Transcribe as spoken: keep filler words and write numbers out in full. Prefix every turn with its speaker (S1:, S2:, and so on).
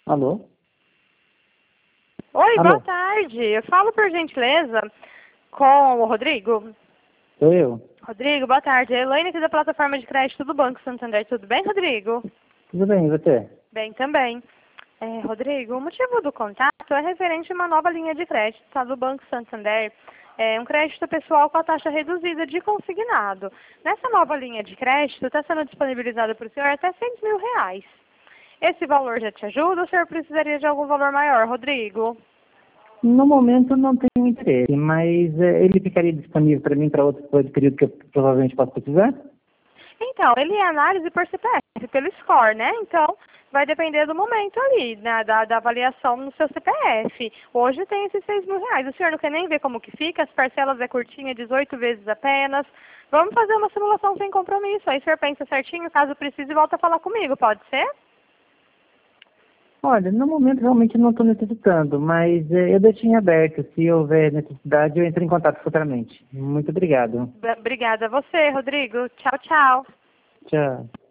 S1: Alô?
S2: Oi,
S1: Alô?
S2: boa tarde. Eu falo por gentileza com o Rodrigo.
S1: Sou eu.
S2: Rodrigo, boa tarde. É a Elaine aqui da plataforma de crédito do Banco Santander. Tudo bem, Rodrigo?
S1: Tudo bem, e você?
S2: Bem também. É, Rodrigo, o motivo do contato é referente a uma nova linha de crédito tá, do Banco Santander. É um crédito pessoal com a taxa reduzida de consignado. Nessa nova linha de crédito está sendo disponibilizada para o senhor até seis mil reais. Esse valor já te ajuda ou o senhor precisaria de algum valor maior, Rodrigo?
S1: No momento não tenho interesse, mas eh, ele ficaria disponível para mim para outro, pra outro período que eu provavelmente posso precisar?
S2: Então, ele é análise por C P F, pelo score, né? Então, vai depender do momento ali, né? da, da avaliação no seu C P F. Hoje tem esses seis mil reais. O senhor não quer nem ver como que fica? As parcelas é curtinha, dezoito vezes apenas. Vamos fazer uma simulação sem compromisso. Aí o senhor pensa certinho, caso precise, volta a falar comigo, pode ser?
S1: Olha, no momento realmente não estou necessitando, mas eh, eu deixo em aberto. Se houver necessidade, eu entro em contato futuramente. Muito obrigado.
S2: Obrigada a você, Rodrigo. Tchau, tchau.
S1: Tchau.